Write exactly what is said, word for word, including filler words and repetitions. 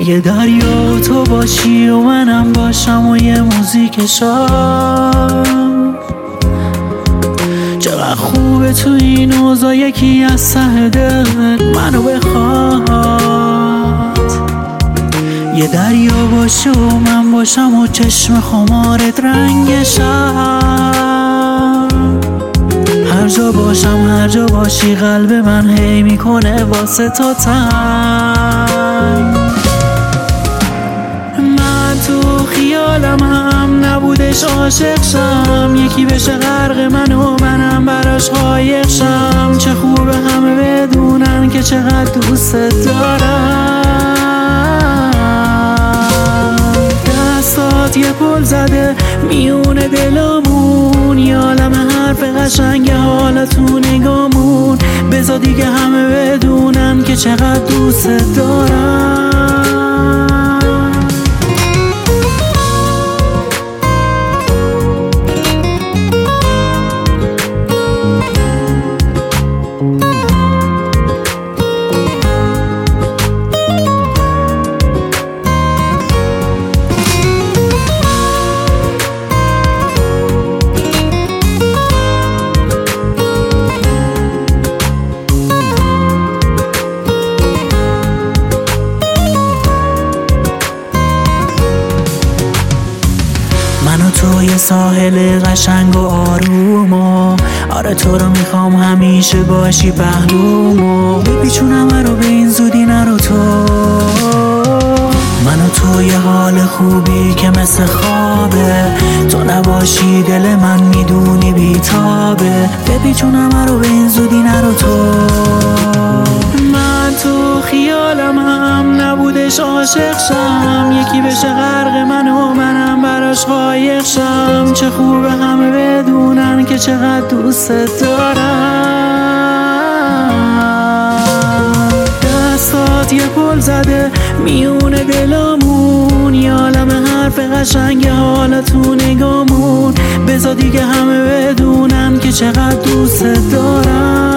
یه دریا تو باشی و منم باشم و یه موزیک شاد. چقدر خوبه تو این اوضاع یکی از ته دل منو بخواد. یه دریا باشه و من باشم و چشم خمارت رنگ شب. هر جا باشم هر جا باشی قلب من هی میکنه واسه تو تنگ. من تو خیالم هم نبودش عاشق شم، یکی بشه غرق من و منم براش قایق شم. چه خوبه همه بدونن که چقدر دوست دارم. دستات یه پل زده میونه دلامون، یه عالم حرف قشنگ حالا تو نگامون. بذار دیگه همه بدونن که چقدر دوست دارم. من و تو یه ساحل قشنگ و آروم و آره تو رو میخوام همیشه باشی پهلوم و بپیچونم رو به این زودی نرو تو. من و تو یه حال خوبی که مثل خوابه، تو نباشی دل من میدونی بیتابه. بپیچونم رو به این زودی نرو تو. من تو خیالم هم نبودش عاشق شم، یکی بشه غرق من و منم براش قایق شم. چه خوبه همه بدونن که چقدر دوست دارم. دستات یه پل زده میونه دلامون، یه عالم حرف قشنگ حالا تو نگامون. بذار دیگه همه بدونن که چقدر دوست دارم.